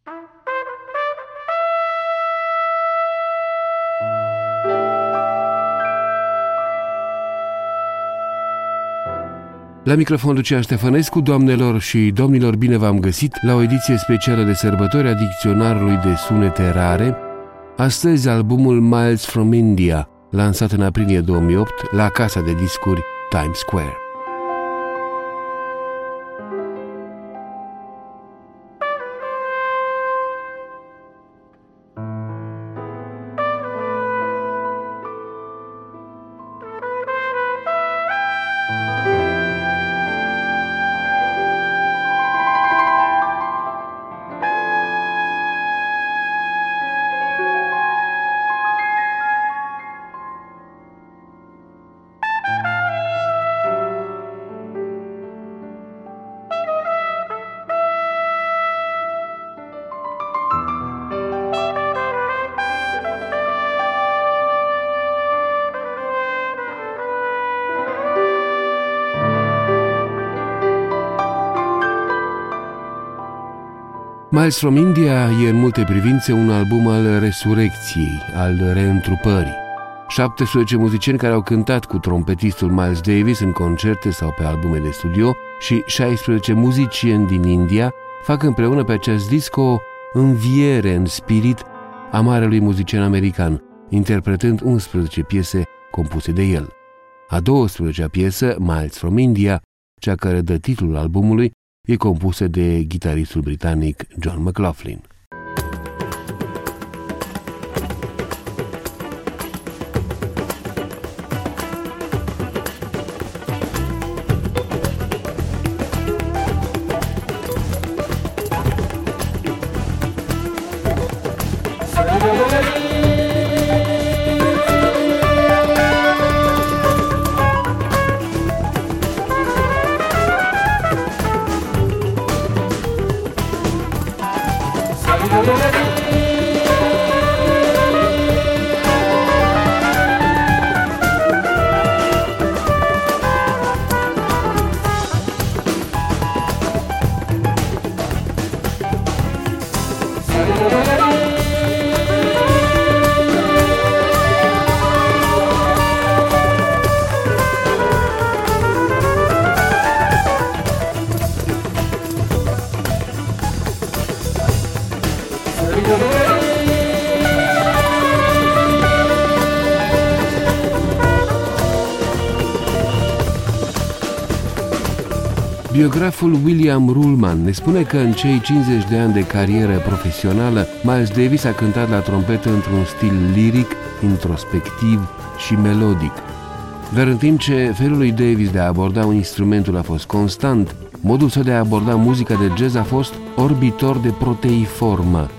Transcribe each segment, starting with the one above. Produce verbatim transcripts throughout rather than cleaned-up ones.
La microfon Lucian Ștefănescu, doamnelor și domnilor, bine v-am găsit la o ediție specială de sărbători a Dicționarului de Sunete Rare. Astăzi albumul Miles from India, lansat în aprilie două mii opt la casa de discuri Times Square. Miles from India e în multe privințe un album al resurecției, al reîntrupării. șaptesprezece muzicieni care au cântat cu trompetistul Miles Davis în concerte sau pe albume de studio și șaisprezece muzicieni din India fac împreună pe acest disc o înviere în spirit a marelui muzician american, interpretând unsprezece piese compuse de el. A douăsprezecea piesă, Miles from India, cea care dă titlul albumului, e compusă de gitaristul britanic John McLaughlin. Biograful William Ruhlman ne spune că în cei cincizeci de ani de carieră profesională, Miles Davis a cântat la trompetă într-un stil liric, introspectiv și melodic. Dar în timp ce felul lui Davis de a aborda un instrumentul a fost constant, modul său de a aborda muzica de jazz a fost orbitor de proteiformă.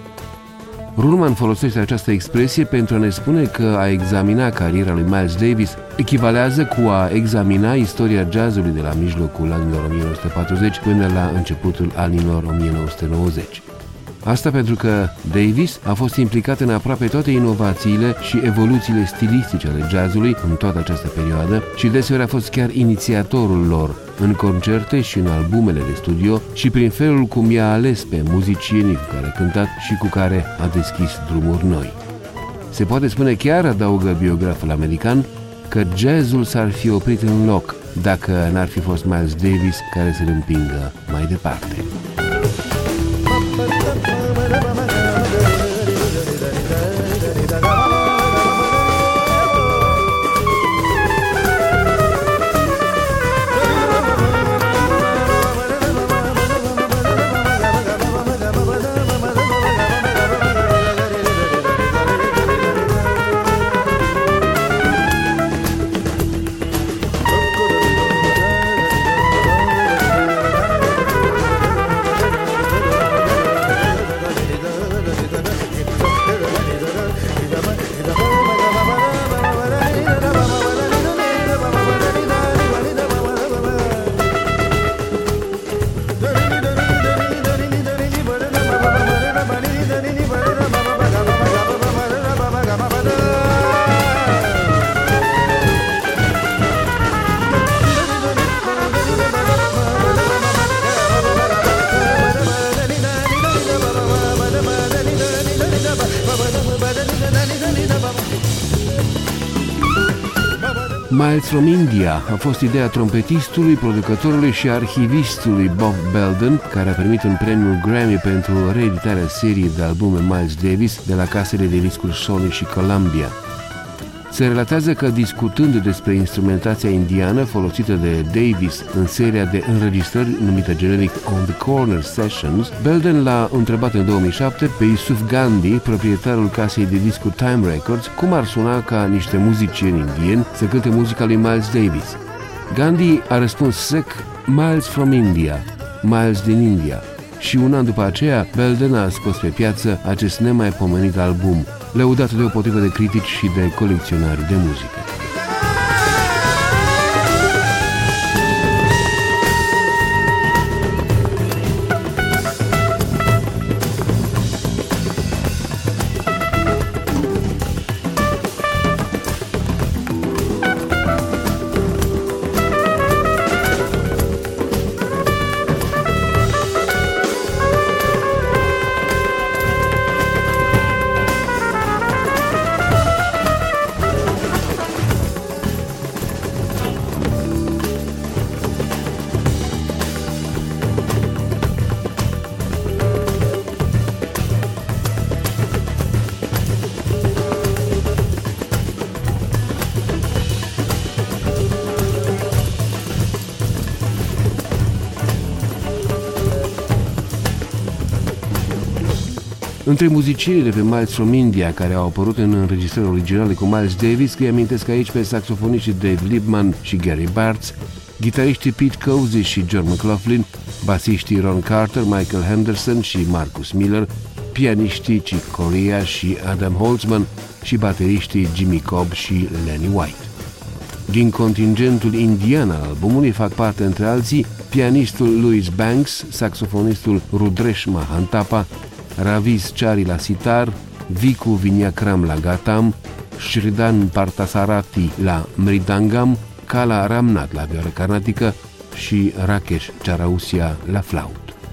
Ruhlman folosește această expresie pentru a ne spune că a examina cariera lui Miles Davis echivalează cu a examina istoria jazzului de la mijlocul anilor o mie nouă sute patruzeci până la începutul anilor o mie nouă sute nouăzeci. Asta pentru că Davis a fost implicat în aproape toate inovațiile și evoluțiile stilistice ale jazzului în toată această perioadă și deseori a fost chiar inițiatorul lor în concerte și în albumele de studio și prin felul cum i-a ales pe muzicienii cu care a cântat și cu care a deschis drumuri noi. Se poate spune chiar, adaugă biograful american, că jazzul s-ar fi oprit în loc dacă n-ar fi fost Miles Davis care să-l împingă mai departe. Miles from India a fost ideea trompetistului, producătorului și arhivistului Bob Belden, care a primit un premiu Grammy pentru reeditarea seriei de albume Miles Davis de la casele de discuri Sony și Columbia. Se relatează că, discutând despre instrumentația indiană folosită de Davis în seria de înregistrări numită generic On the Corner Sessions, Belden l-a întrebat în două mii șapte pe Yusuf Gandhi, proprietarul casei de discuri Time Records, cum ar suna ca niște muzicieni indieni să cânte muzica lui Miles Davis. Gandhi a răspuns sec: Miles from India, Miles din India. Și un an după aceea, Belden a scos pe piață acest nemaipomenit album, lăudat deopotrivă de critici și de colecționari de muzică. Între muzicienii de pe Miles from India care au apărut în înregistrări originale cu Miles Davis, îi amintesc aici pe saxofoniștii Dave Liebman și Gary Bartz, gitariștii Pete Cozy și John McLaughlin, basiștii Ron Carter, Michael Henderson și Marcus Miller, pianiștii Chick Corea și Adam Holtzman și bateriștii Jimmy Cobb și Lenny White. Din contingentul indian al albumului fac parte, între alții, pianistul Louis Banks, saxofonistul Rudresh Mahantapa, Ravis Chari la sitar, Viku Vinyakram la gatam, Shridan Parthasarathi la mridangam, Kala Ramnath la vioară carnatică și Rakesh Charausia la flaut.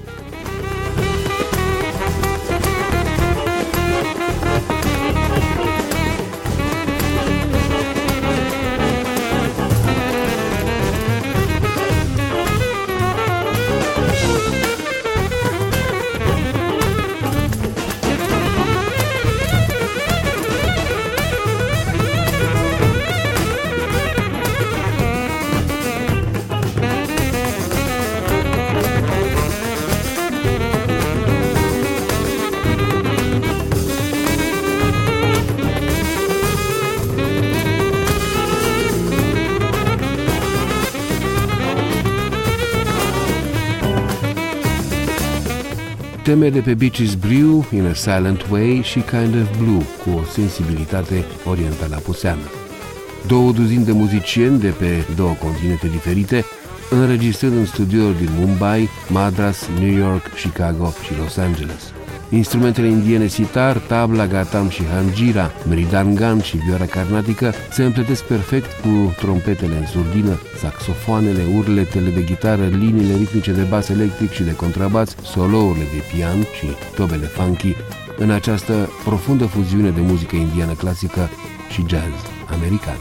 Teme de pe Beaches Brew, In a Silent Way și Kind of Blue, cu o sensibilitate orientală apuseană. Două duzini de muzicieni de pe două continente diferite, înregistrând în studiouri din Mumbai, Madras, New York, Chicago și Los Angeles. Instrumentele indiene sitar, tabla, gatam și hanjira, mridangan și vioara carnatică se împletesc perfect cu trompetele în surdină, saxofoanele, urletele de gitară, liniile ritmice de bas electric și de contrabas, solourile de pian și tobele funky în această profundă fuziune de muzică indiană clasică și jazz american.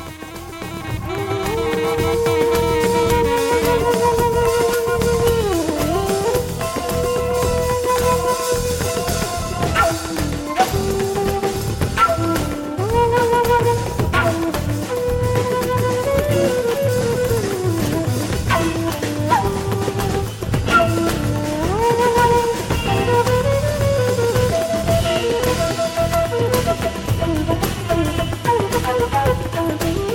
Thank you.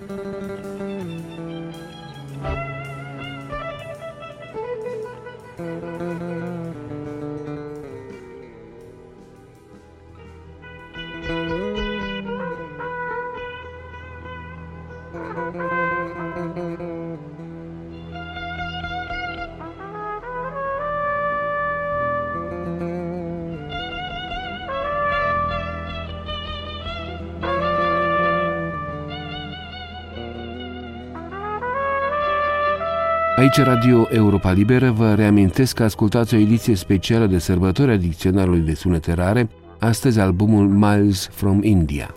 Aici Radio Europa Liberă, vă reamintesc că ascultați o ediție specială de sărbători a Dicționarului de Sunete Rare, astăzi albumul Miles from India.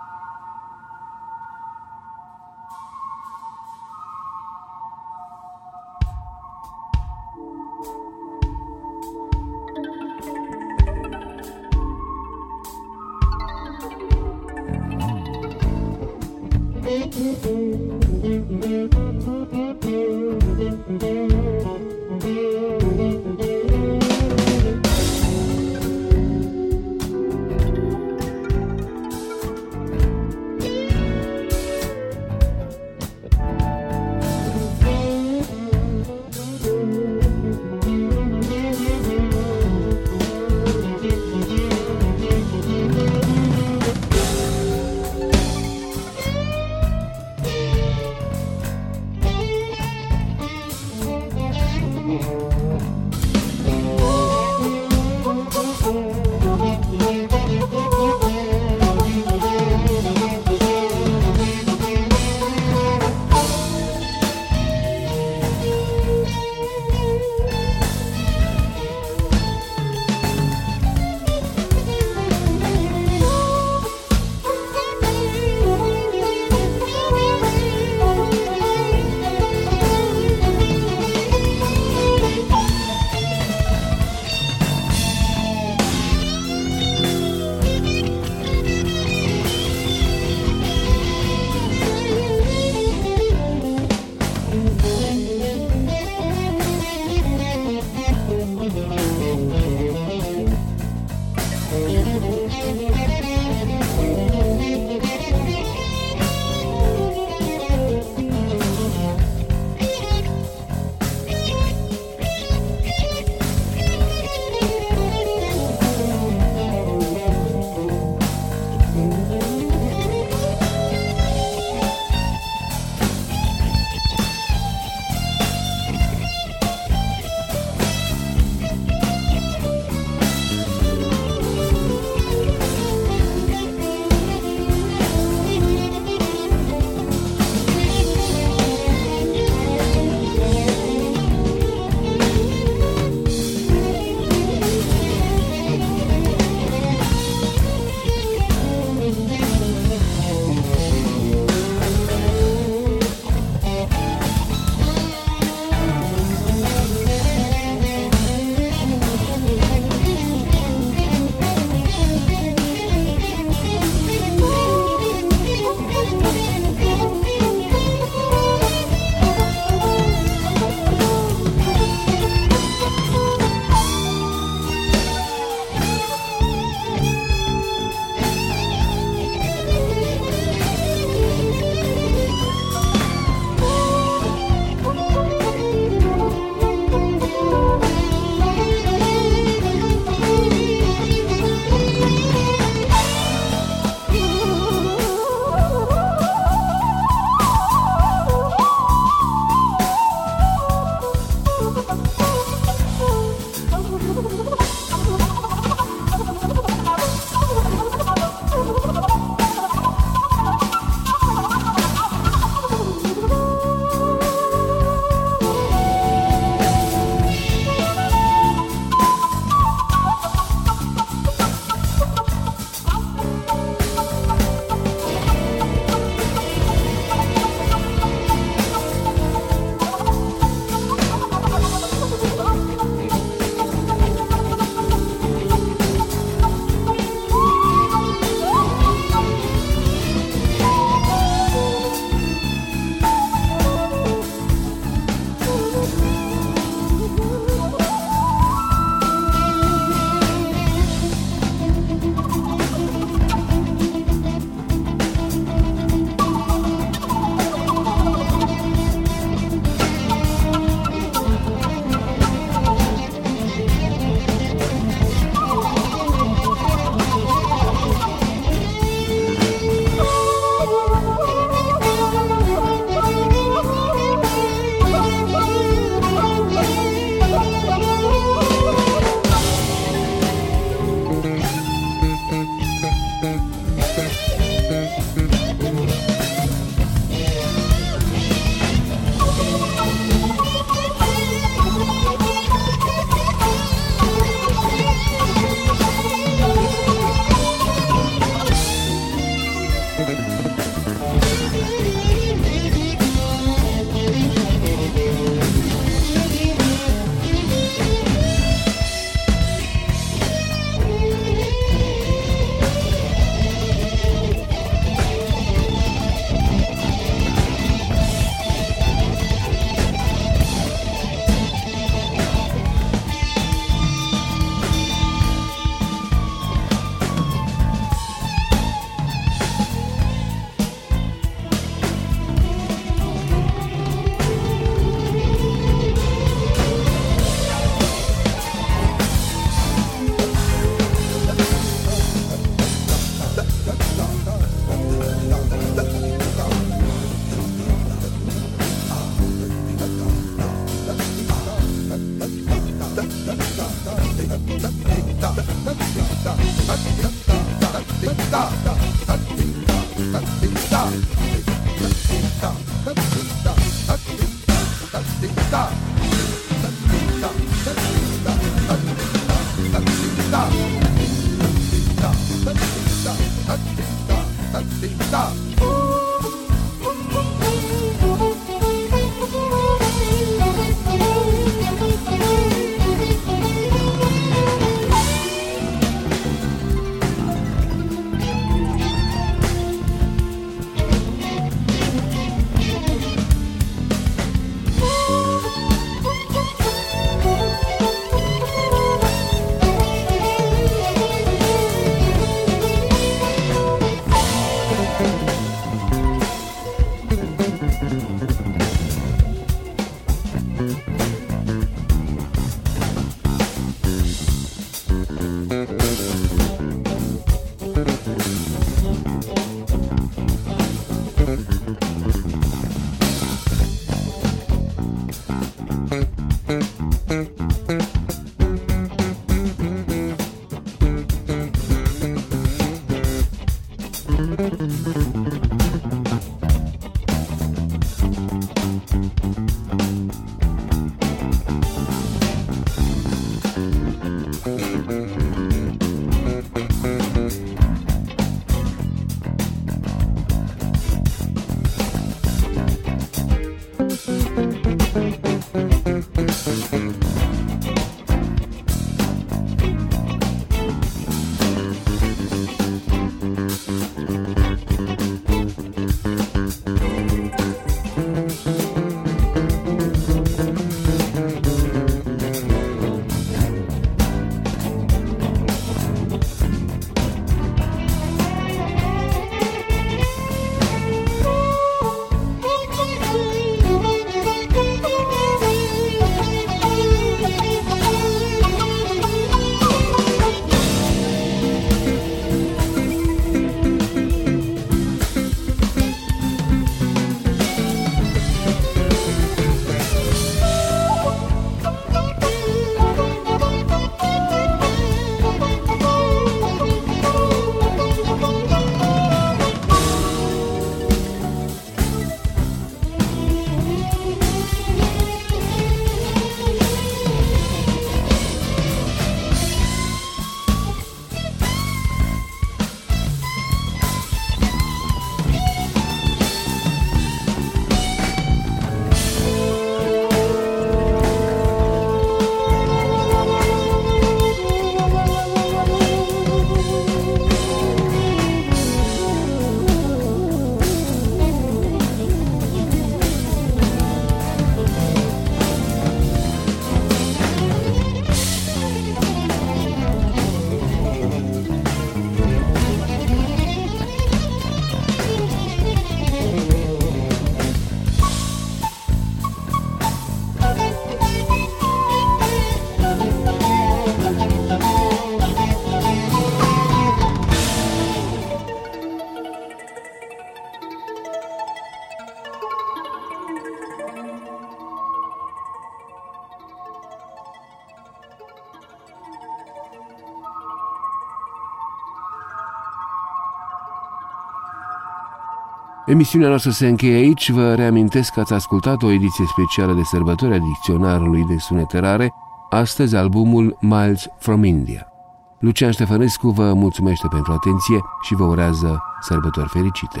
Emisiunea noastră se încheie aici. Vă reamintesc că ați ascultat o ediție specială de sărbători a Dicționarului de Sunete Rare, astăzi albumul Miles from India. Lucian Ștefănescu vă mulțumește pentru atenție și vă urează sărbători fericite.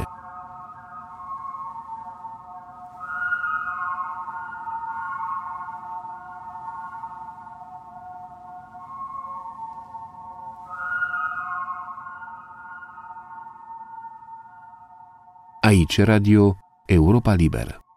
Aici Radio Europa Liberă.